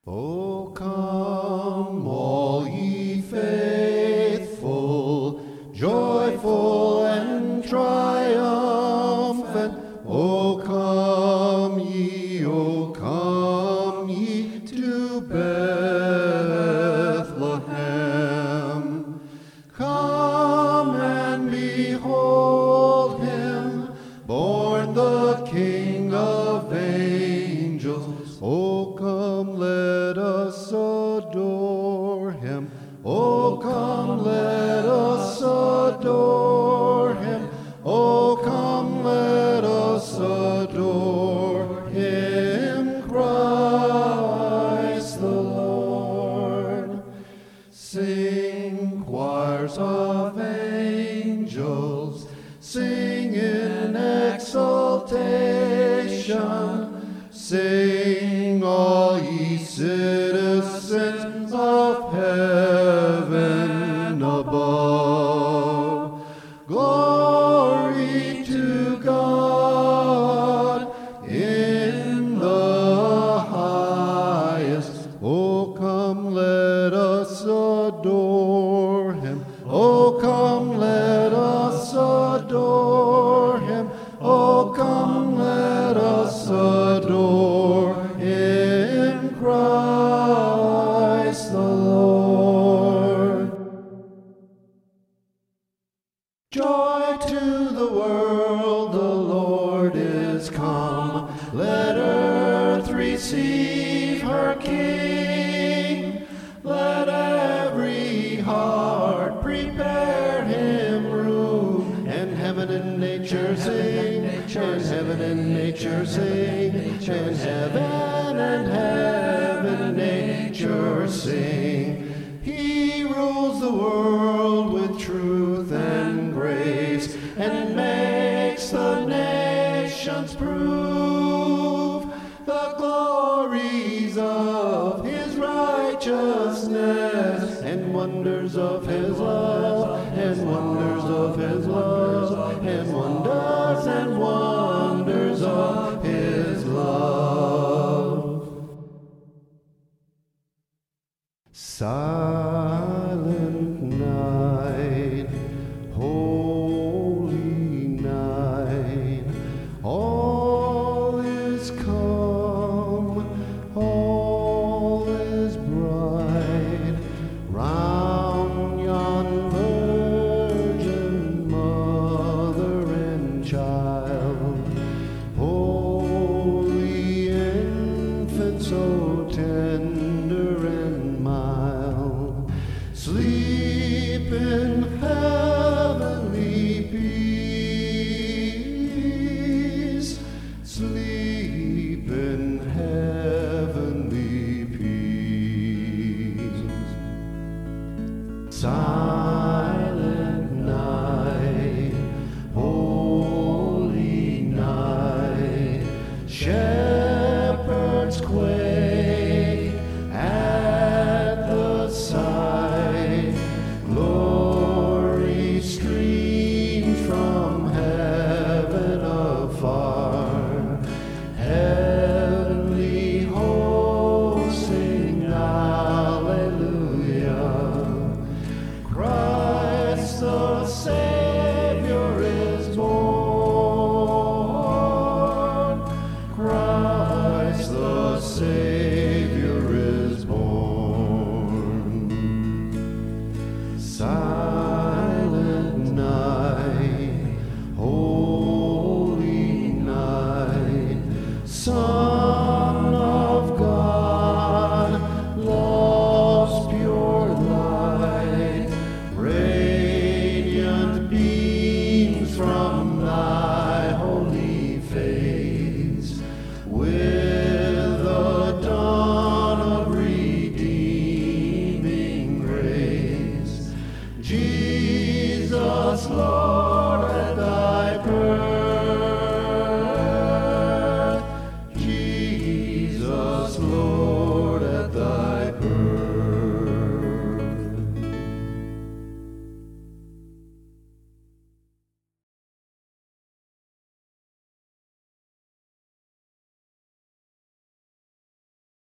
O come, all ye faithful, joyful and triumphant. O come ye to Bethlehem. Come and behold him, born the King of angels. O come, let us adore him. O come, let us adore him. O come, let us adore him, Christ the Lord. Sing, choirs of angels, sing in exultation. Sing, all ye citizens of heaven above. Glory to God in the highest. O come, let us adore him. O come, let us adore him. O come, let us adore him, Christ the Lord. Joy to the world, the Lord is come. Let earth receive her King. Let every heart prepare him room. And heaven and nature sing, and heaven and nature sing, and heaven and nature sing. He rules the world with truth and grace, and makes the nations prove the glories of his righteousness, and wonders of his love, and wonders of his love, and wonders of his love. Silent night, holy night, all is calm, all is bright, round yon virgin mother and child, holy infant, so tender and mild, sleep in heavenly peace, sleep in heavenly peace. Silent night, holy night, shepherds quake at the sight. Glory streams from heaven afar. Heavenly hosts sing hallelujah. Christ the Savior is born. Christ the Savior is born. Silent night, holy night,